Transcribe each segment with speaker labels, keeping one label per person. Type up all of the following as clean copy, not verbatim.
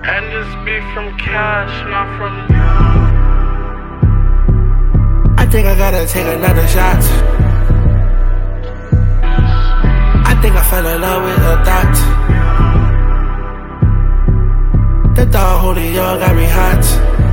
Speaker 1: And this be from cash, not from you.
Speaker 2: I think I gotta take another shot. I think I fell in love with a thought. The thought holding y'all got me hot.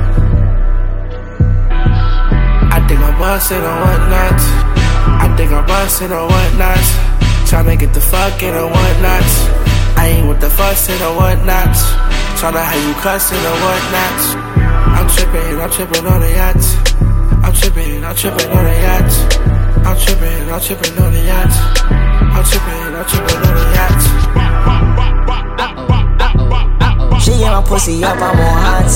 Speaker 2: I think I'm bustin' or whatnot. I think I'm bustin' or whatnot. Tryna get the fucking or whatnot. I ain't with the fussin' or whatnot. Tryna have you cussin' or whatnot. I'm trippin' on the yacht. I'm trippin' on the yacht. I'm trippin' on the yacht. I'm trippin' on the yacht.
Speaker 3: She get my pussy up, I'm on hot.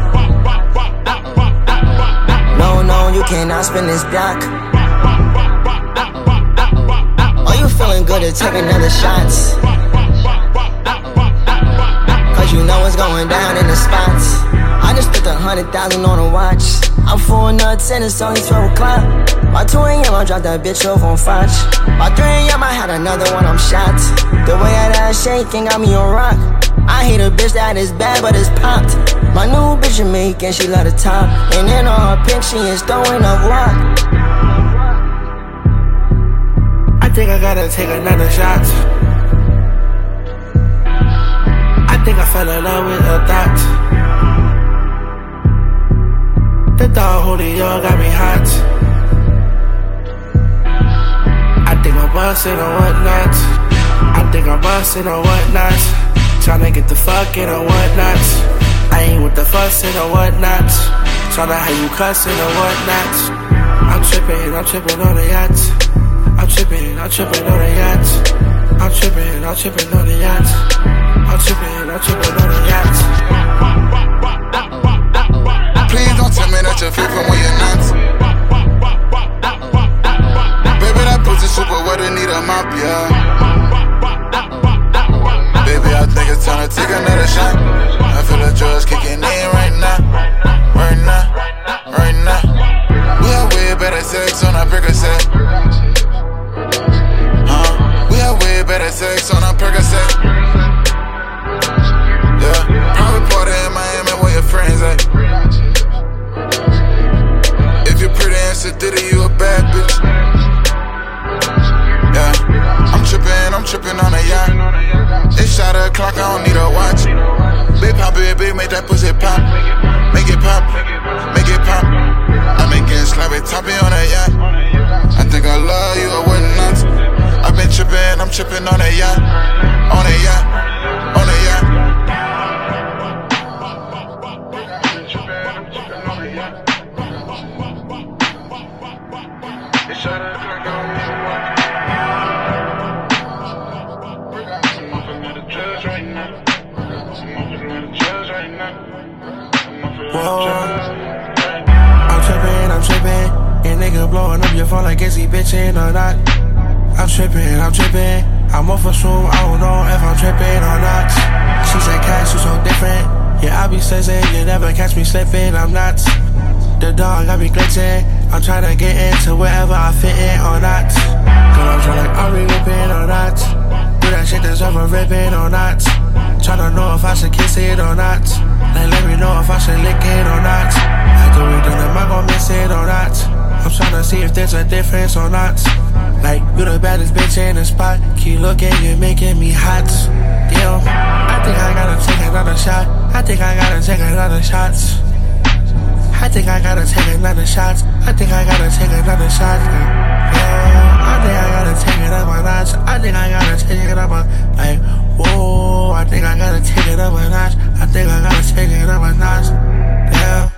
Speaker 3: No, you cannot spin this block. Are you feeling good to take another shot? Cause you know what's going down in the spots. I just spent 100,000 on a watch. I'm full nuts and it's only 12 o'clock. By 2 a.m. I dropped that bitch off on Foch. By 3 a.m. I had another one, I'm shot. The way that shaking got me on rock. I hate a bitch that is bad but it's popped. My new bitch Jamaican, she love the top. And then on her pink, she is throwing up rock.
Speaker 2: I think I gotta take another shot. I think I fell in love with a thought. The thought holding y'all got me hot. I think I'm bustin' or whatnot. I think I'm bustin' or whatnot. Tryna get the fucking or whatnot. I ain't with the fussin' or whatnot. Tryna have you cussin' or whatnot. I'm trippin' on the yacht. I'm trippin' on the yacht. I'm trippin' on the yacht. I'm trippin' on the yacht.
Speaker 4: Please don't tell me that you're free from when you're not. Baby, that pussy super wet and need a mop, yeah. Baby, I think it's time to take another shot. I feel the drugs kicking in right now. Right now, right now. We have way better sex on our Percocet. We have way better sex on our Percocet. Yeah, private party in Miami where your friends at. If you're pretty and sedity, you a bad bitch. Yeah, I'm trippin' on a yacht. It's shot o'clock, I don't need a watch. Big pop, big, make that pussy pop. Make it pop, make it pop. I'm getting sloppy, toppy on a yacht. I think I love you or whatnot. I've been trippin', I'm trippin' on a yacht. On a yacht, on a yacht. It's shot o'clock, I don't need a watch.
Speaker 2: I'm trippin', and nigga blowing up your phone like is he bitchin' or not? I'm trippin', I'm off a swoon, I don't know if I'm trippin' or not. She said, Cash, you so different. Yeah, I be slizzin', you never catch me slippin', I'm not. The dog got me glitchin', I'm tryna get into wherever I fit in or not. Girl, I'm tryna like, are we rippin' or not? Do that shit deserve a rippin' or not? Tryna know if I should kiss it or not. Like, let me know if I should lick it or not. After we done, am I gon' miss it or not? I'm tryna see if there's a difference or not. Like, you the baddest bitch in the spot. Keep looking, you're making me hot. Damn, I think I gotta take another shot. I think I gotta take another shot. I think I gotta take another shot. I think I gotta take another shot. Yeah, I think I gotta take it up a notch. I think I gotta take it up a, like, whoa. I think I gotta take it up a notch. I think I gotta take it up a notch. Yeah.